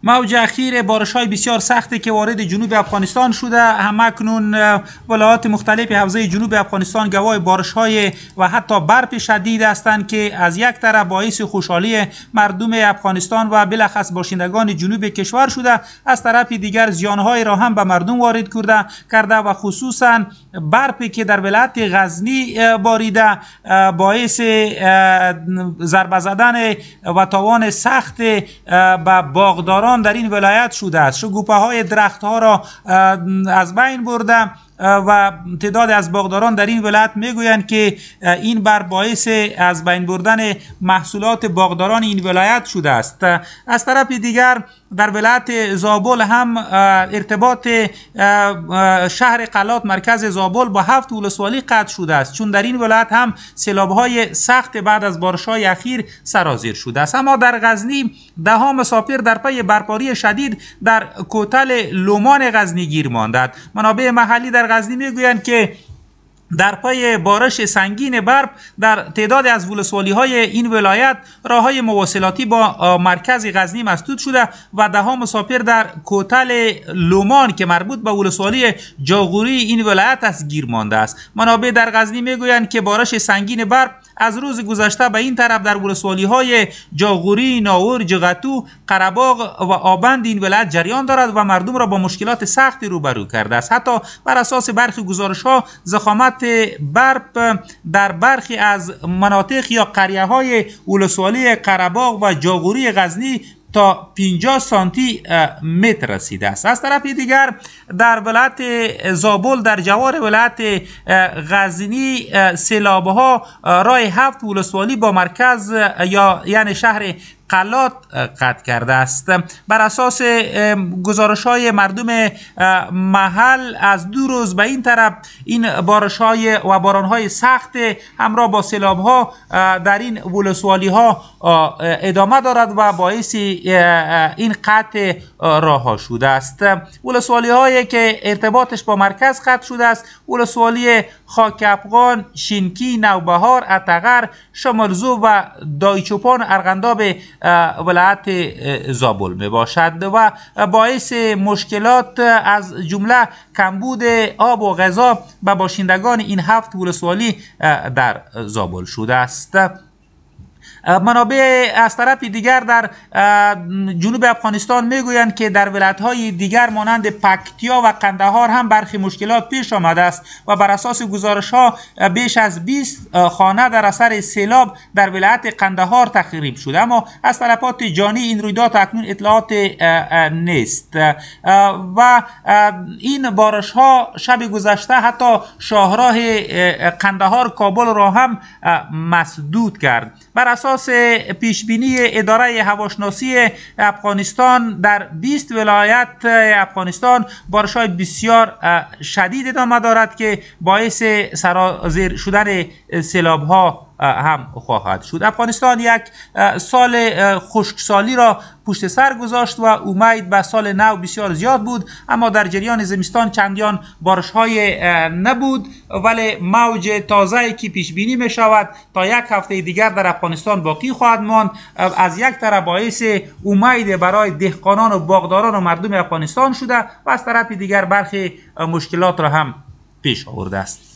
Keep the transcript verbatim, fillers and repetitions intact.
موج اخیر بارش‌های بسیار سختی که وارد جنوب افغانستان شده، همکنون ولایات مختلف حوزه جنوب افغانستان گواه بارش‌های و حتی برف شدید هستند که از یک طرف باعث خوشحالی مردم افغانستان و بالاخص باشندگان جنوب کشور شده، از طرف دیگر زیان‌های را هم به مردم وارد کرده کرده و خصوصا برفی که در ولایت غزنی باریده باعث ضربه زدن و تاوان سخت به باغداران در این ولایت شده است. شکوفه های درخت ها را از بین برده و تعداد از باغداران در این ولایت میگویند که این بر باعث از بین بردن محصولات باغداران این ولایت شده است. از طرف دیگر در ولایت زابل هم ارتباط شهر قلات مرکز زابل با هفت ولسوالی قطع شده است، چون در این ولایت هم سیلاب‌های سخت بعد از بارش‌های اخیر سرازیر شده است. اما در غزنی ده ها مسافر در پی برفباری شدید در کوتل لومان غزنی گیر ماندند. منابع محلی در غزنی میگویند که در پی بارش سنگین برف در تعداد از ولسوالی های این ولایت راه های مواصلاتی با مرکز غزنی مسدود شده و ده ها مسافر در کوتل لومان که مربوط به ولسوالی جاغوری این ولایت است گیر مانده است. منابع در غزنی میگویند که بارش سنگین برف از روز گذشته به این طرف در ولسوالی های جاغوری، ناور، جغتو، قره‌باغ و آبند این ولایت جریان دارد و مردم را با مشکلات سختی روبرو کرده است. حتی بر اساس برخی گزارش ها ضخامت برف در برخی از مناطق یا قریه های ولسوالی قره‌باغ و جاغوری غزنی تا پنجاه سانتی متر رسیده است. از طرف دیگر در ولایت زابل در جوار ولایت غزنی سیلاب‌ها راه هفت ولسوالی با مرکز یا یعنی شهر قلات قطع کرده است. بر اساس گزارش های مردم محل از دو روز به این طرف این بارش های و باران های سخت همراه با سیلاب ها در این ولسوالی ها ادامه دارد و باعث این قطع راه ها شده است. ولسوالی هایی که ارتباطش با مرکز قطع شده است ولسوالی خاک افغان، شینکی، نوبهار، اتغر، شمالزو و دایچوپان ارغنداب ولایت زابل می باشد و باعث مشکلات از جمله کمبود آب و غذا به باشندگان این هفت ولسوالی در زابل شده است. منابع از طرف دیگر در جنوب افغانستان میگویند که در ولایت‌های دیگر مانند پکتیا و قندهار هم برخی مشکلات پیش آمده است و بر اساس گزارش‌ها بیش از بیست خانه در اثر سیلاب در ولایت قندهار تخریب شده، اما از تلفات جانی این رویداد اکنون اطلاعات نیست و این بارش‌ها شب گذشته حتی شاهراه قندهار کابل را هم مسدود کرد. بر اساس پیشبینی اداره هواشناسی افغانستان در بیست ولایت افغانستان بارش‌های بسیار شدید ادامه دارد که باعث سرازیر شدن سیلاب‌ها هم خواهد شد. افغانستان یک سال خشکسالی را پشت سر گذاشت و امید به سال نو بسیار زیاد بود، اما در جریان زمستان چندان بارش‌های نبود، ولی موج تازه‌ای که پیش بینی می شود تا یک هفته دیگر در افغانستان باقی خواهد ماند از یک طرف باعث امید برای دهقانان و باغداران و مردم افغانستان شده و از طرف دیگر برخی مشکلات را هم پیش آورده است.